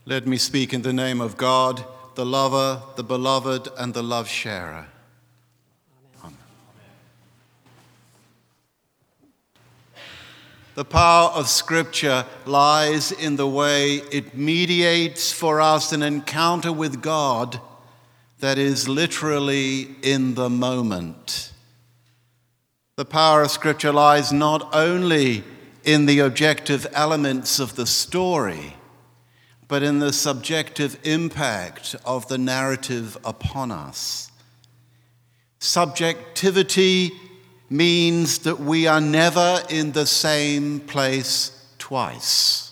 Let me speak in the name of God, the lover, the beloved, and the love sharer. Amen. The power of Scripture lies in the way it mediates for us an encounter with God that is literally in the moment. The power of Scripture lies not only in the objective elements of the story, but in the subjective impact of the narrative upon us. Subjectivity means that we are never in the same place twice.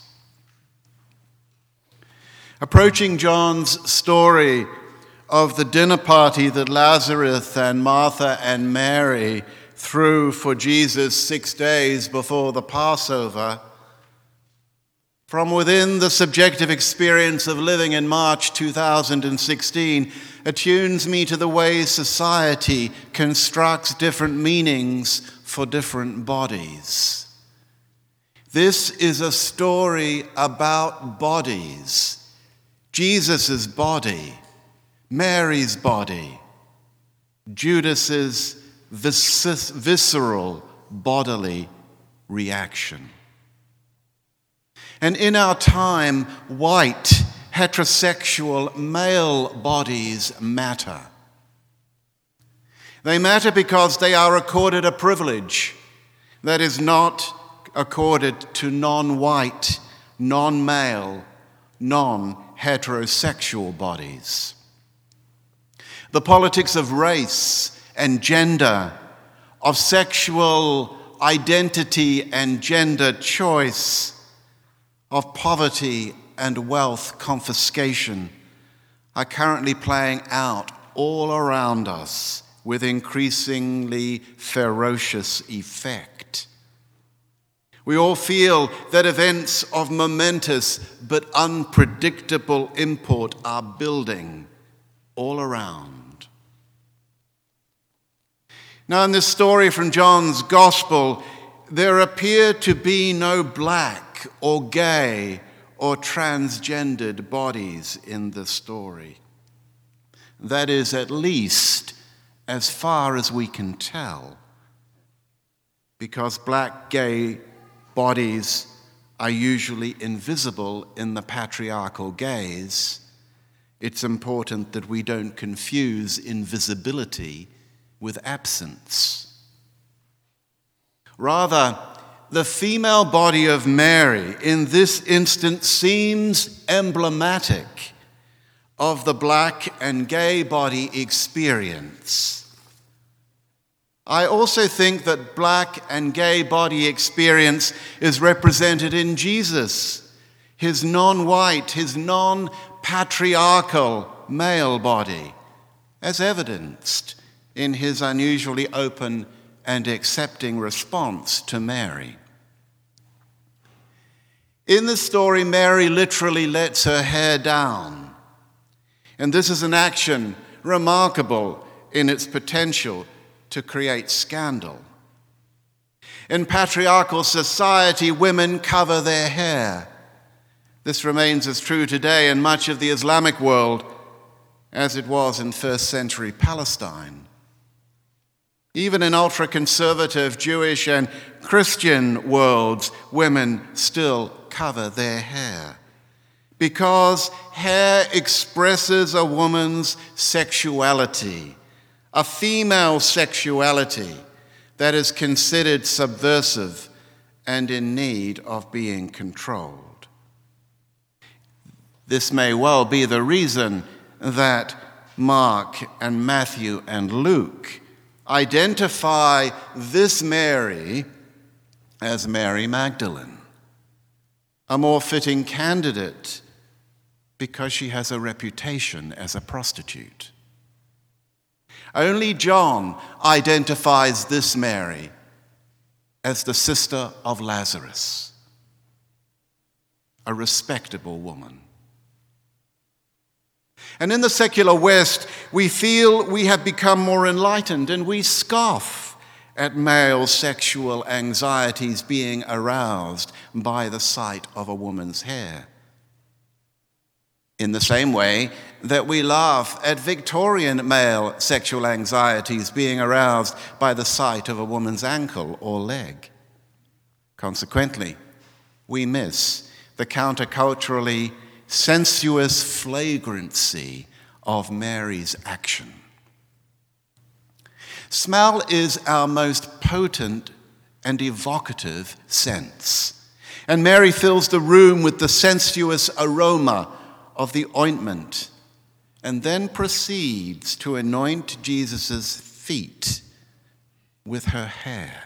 Approaching John's story of the dinner party that Lazarus and Martha and Mary threw for Jesus 6 days before the Passover, from within the subjective experience of living in March 2016, attunes me to the way society constructs different meanings for different bodies. This is a story about bodies. Jesus' body, Mary's body, Judas's visceral bodily reaction. And in our time, white, heterosexual, male bodies matter. They matter because they are accorded a privilege that is not accorded to non-white, non-male, non-heterosexual bodies. The politics of race and gender, of sexual identity and gender choice, of poverty and wealth confiscation are currently playing out all around us with increasingly ferocious effect. We all feel that events of momentous but unpredictable import are building all around. Now, in this story from John's Gospel, there appear to be no black or gay or transgendered bodies in the story. That is, at least as far as we can tell, because black gay bodies are usually invisible in the patriarchal gaze. It's important that we don't confuse invisibility with absence. Rather, the female body of Mary in this instance seems emblematic of the black and gay body experience. I also think that black and gay body experience is represented in Jesus, his non-white, his non-patriarchal male body, as evidenced in his unusually open and accepting response to Mary. In the story, Mary literally lets her hair down. And this is an action remarkable in its potential to create scandal. In patriarchal society, women cover their hair. This remains as true today in much of the Islamic world as it was in first century Palestine. Even in ultra-conservative Jewish and Christian worlds, women still cover their hair because hair expresses a woman's sexuality, a female sexuality that is considered subversive and in need of being controlled. This may well be the reason that Mark and Matthew and Luke identify this Mary as Mary Magdalene, a more fitting candidate because she has a reputation as a prostitute. Only John identifies this Mary as the sister of Lazarus, a respectable woman. And in the secular West, we feel we have become more enlightened and we scoff at male sexual anxieties being aroused by the sight of a woman's hair. in the same way that we laugh at Victorian male sexual anxieties being aroused by the sight of a woman's ankle or leg. Consequently, we miss the counterculturally sensuous flagrancy of Mary's action. Smell is our most potent and evocative sense, and Mary fills the room with the sensuous aroma of the ointment and then proceeds to anoint Jesus' feet with her hair.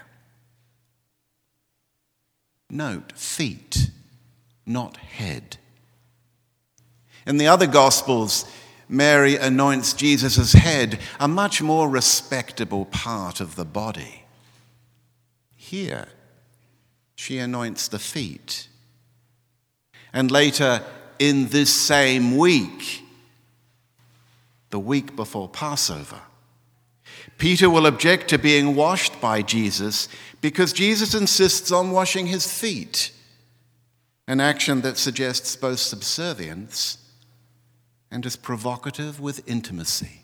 Note, feet, not head. In the other Gospels, Mary anoints Jesus' head, a much more respectable part of the body. Here, she anoints the feet. And later, in this same week, the week before Passover, Peter will object to being washed by Jesus because Jesus insists on washing his feet, an action that suggests both subservience and is provocative with intimacy.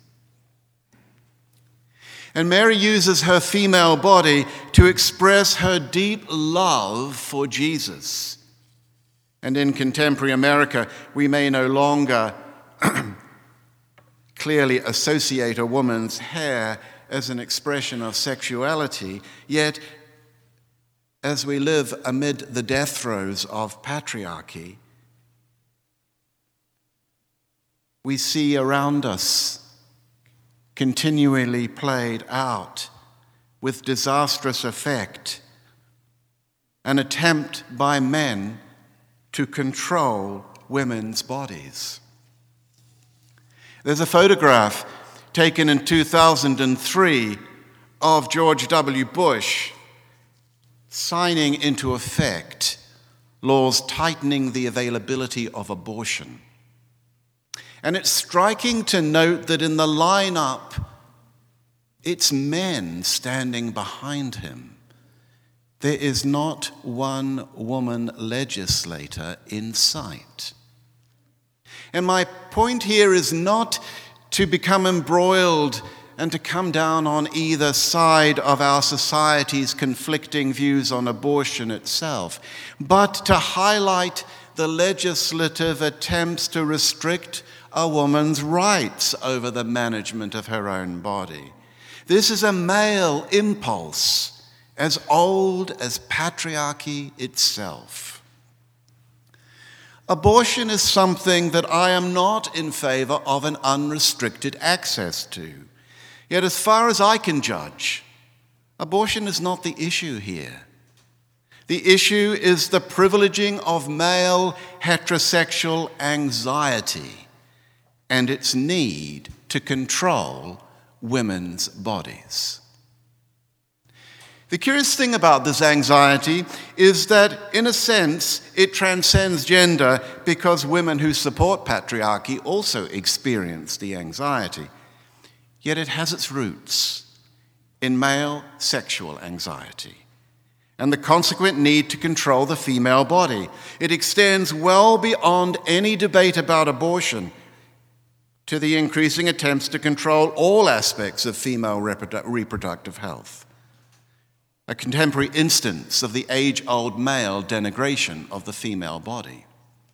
And Mary uses her female body to express her deep love for Jesus. And in contemporary America, we may no longer clearly associate a woman's hair as an expression of sexuality, yet as we live amid the death throes of patriarchy, we see around us continually played out with disastrous effect an attempt by men to control women's bodies. There's a photograph taken in 2003 of George W. Bush signing into effect laws tightening the availability of abortion. And it's striking to note that in the lineup, it's men standing behind him. There is not one woman legislator in sight. And my point here is not to become embroiled and to come down on either side of our society's conflicting views on abortion itself, but to highlight the legislative attempts to restrict a woman's rights over the management of her own body. This is a male impulse, as old as patriarchy itself. Abortion is something that I am not in favor of an unrestricted access to. Yet as far as I can judge, abortion is not the issue here. The issue is the privileging of male heterosexual anxiety and its need to control women's bodies. The curious thing about this anxiety is that, in a sense, it transcends gender because women who support patriarchy also experience the anxiety. Yet it has its roots in male sexual anxiety and the consequent need to control the female body. It extends well beyond any debate about abortion to the increasing attempts to control all aspects of female reproductive health. A contemporary instance of the age-old male denigration of the female body.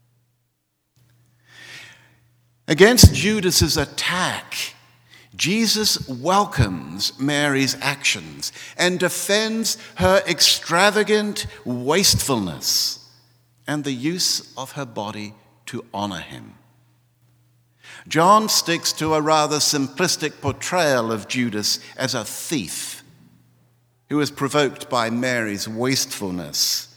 Against Judas's attack, Jesus welcomes Mary's actions and defends her extravagant wastefulness and the use of her body to honor him. John sticks to a rather simplistic portrayal of Judas as a thief who was provoked by Mary's wastefulness,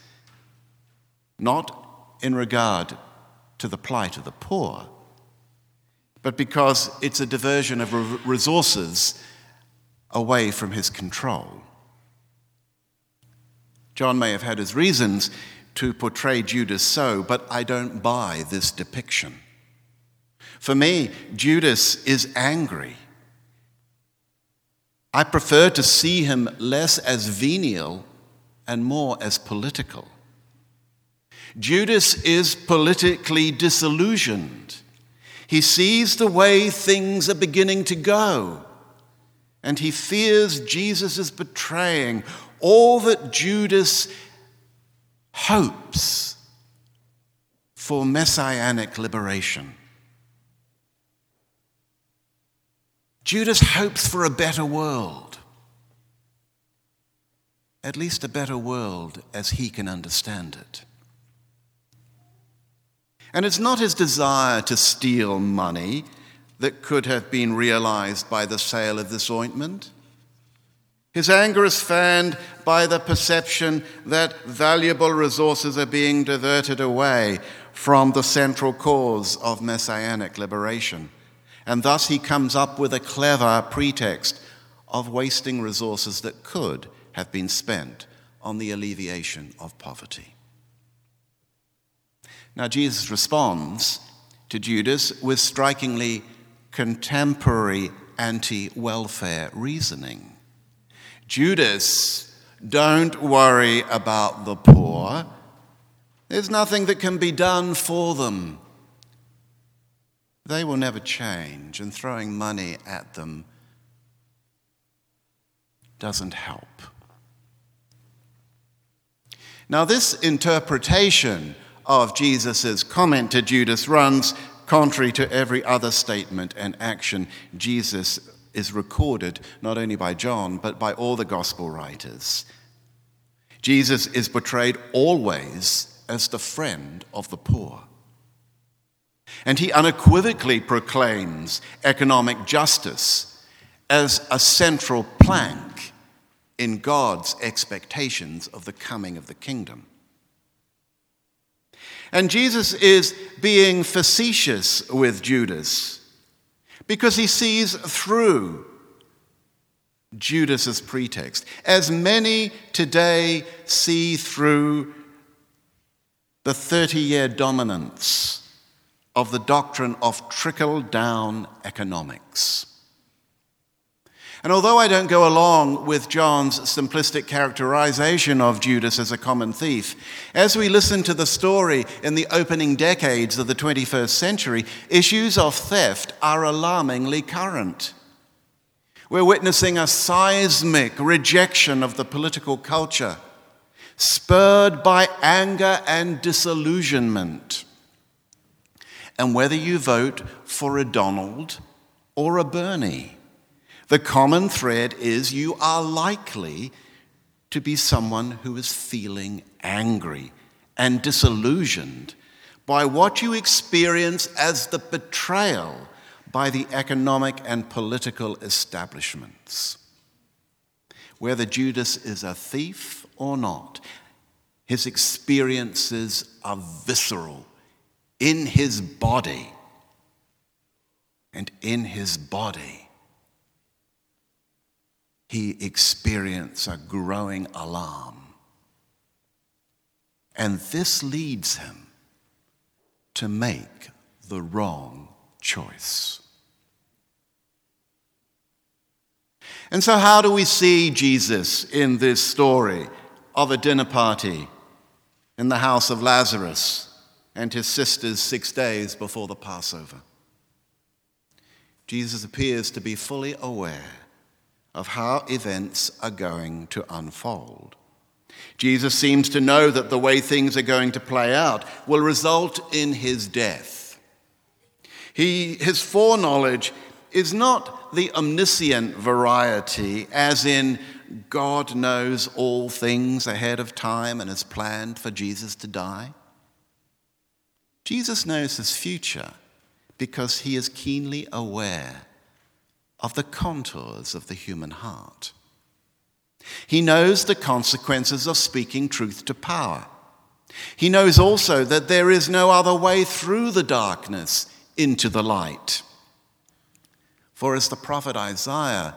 not in regard to the plight of the poor, but because it's a diversion of resources away from his control. John may have had his reasons to portray Judas so, but I don't buy this depiction. For me, Judas is angry. I prefer to see him less as venial and more as political. Judas is politically disillusioned He sees the way things are beginning to go, and he fears Jesus is betraying all that Judas hopes for messianic liberation. Judas hopes for a better world, at least a better world as he can understand it. And it's not his desire to steal money that could have been realized by the sale of this ointment. His anger is fanned by the perception that valuable resources are being diverted away from the central cause of messianic liberation. And thus he comes up with a clever pretext of wasting resources that could have been spent on the alleviation of poverty. Now, Jesus responds to Judas with strikingly contemporary anti-welfare reasoning. Judas, don't worry about the poor. There's nothing that can be done for them. They will never change, and throwing money at them doesn't help. Now, this interpretation of Jesus' comment to Judas runs contrary to every other statement and action Jesus is recorded not only by John but by all the gospel writers. Jesus is portrayed always as the friend of the poor. And he unequivocally proclaims economic justice as a central plank in God's expectations of the coming of the kingdom. And Jesus is being facetious with Judas because he sees through Judas's pretext, as many today see through the 30-year dominance of the doctrine of trickle-down economics. And although I don't go along with John's simplistic characterization of Judas as a common thief, as we listen to the story in the opening decades of the 21st century, issues of theft are alarmingly current. We're witnessing a seismic rejection of the political culture, spurred by anger and disillusionment. And whether you vote for a Donald or a Bernie, the common thread is you are likely to be someone who is feeling angry and disillusioned by what you experience as the betrayal by the economic and political establishments. Whether Judas is a thief or not, his experiences are visceral in his body. And in his body, he experienced a growing alarm. And this leads him to make the wrong choice. And so how do we see Jesus in this story of a dinner party in the house of Lazarus and his sisters 6 days before the Passover? Jesus appears to be fully aware of how events are going to unfold. Jesus seems to know that the way things are going to play out will result in his death. His foreknowledge is not the omniscient variety, as in God knows all things ahead of time and has planned for Jesus to die. Jesus knows his future because he is keenly aware of the contours of the human heart. He knows the consequences of speaking truth to power. He knows also that there is no other way through the darkness into the light. For as the prophet Isaiah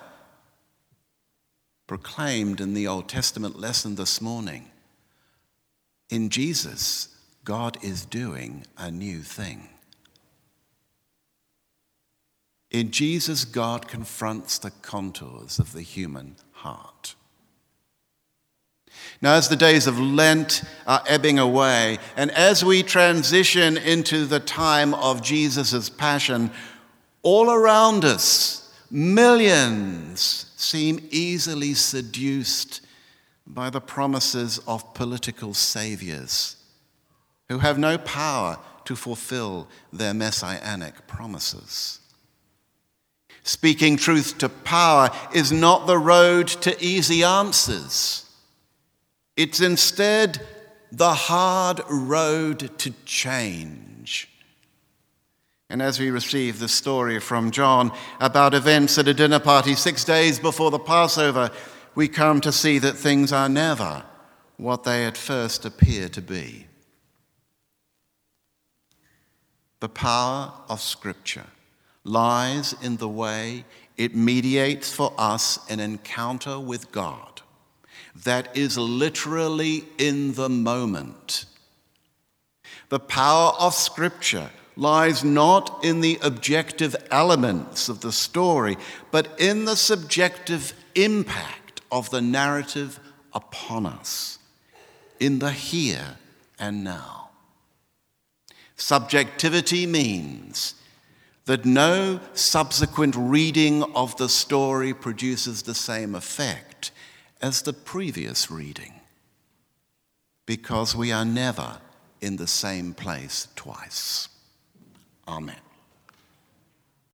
proclaimed in the Old Testament lesson this morning, in Jesus, God is doing a new thing. In Jesus, God confronts the contours of the human heart. Now, as the days of Lent are ebbing away, and as we transition into the time of Jesus' passion, all around us, millions seem easily seduced by the promises of political saviors who have no power to fulfill their messianic promises. Speaking truth to power is not the road to easy answers. It's instead the hard road to change. And as we receive the story from John about events at a dinner party 6 days before the Passover, we come to see that things are never what they at first appear to be. The power of Scripture lies in the way it mediates for us an encounter with God that is literally in the moment. The power of Scripture lies not in the objective elements of the story, but in the subjective impact of the narrative upon us, in the here and now. Subjectivity means that no subsequent reading of the story produces the same effect as the previous reading, because we are never in the same place twice. Amen.